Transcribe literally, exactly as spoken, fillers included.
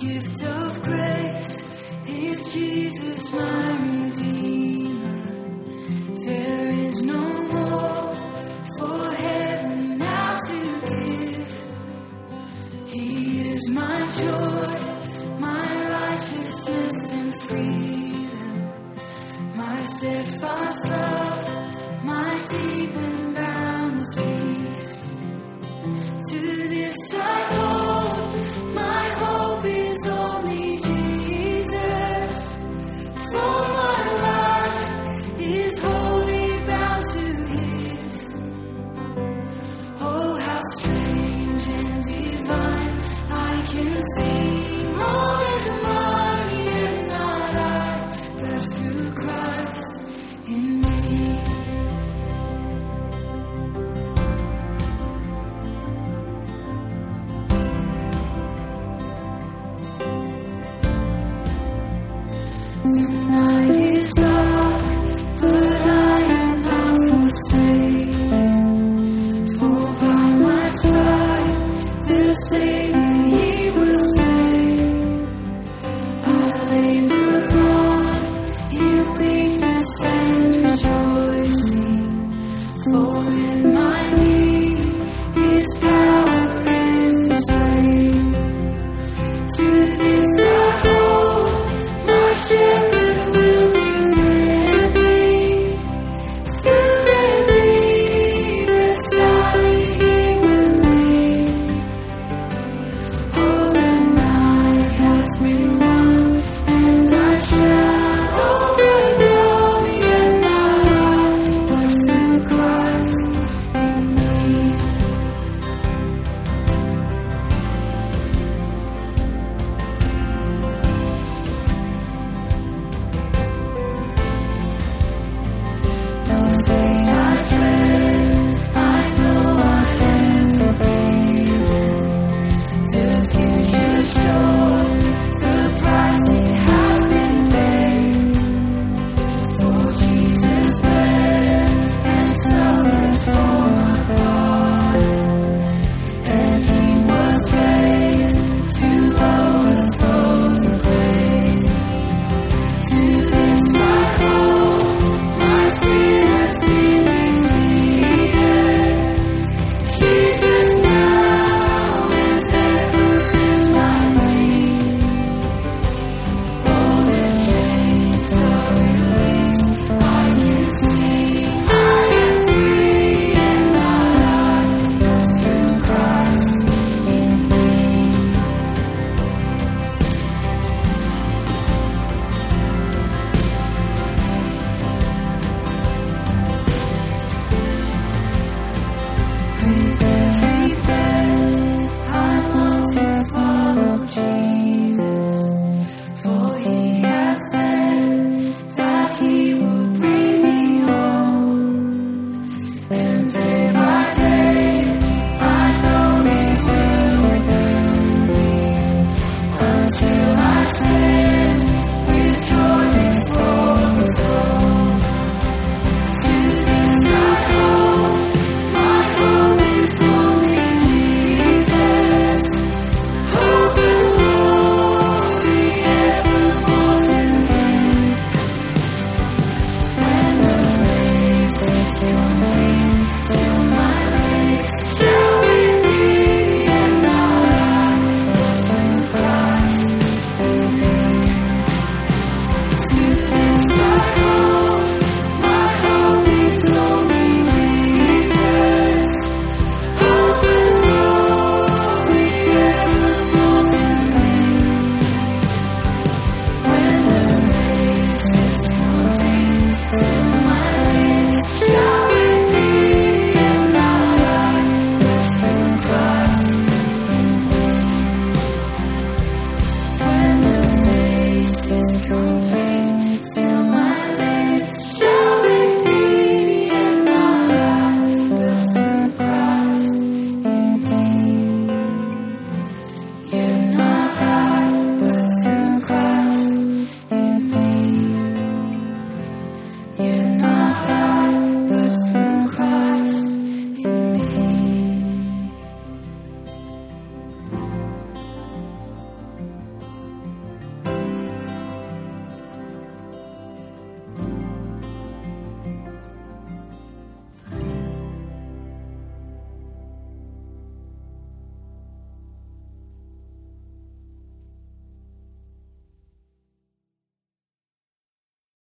gift of grace is Jesus, my Redeemer. There is no more for heaven now to give. He is my joy, my righteousness and freedom, my steadfast love, my deep and boundless peace. To this I hold, my hope is only Jesus. For my life is wholly bound to His. Oh, how strange and divine, I can sing all His mighty and not I, but through Christ in me. The night is dark, but I am not forsaken. For by my side, the Savior He will stay. I labor on in weakness and rejoicing, for in my need His power is displayed. To this I hold, my shepherd.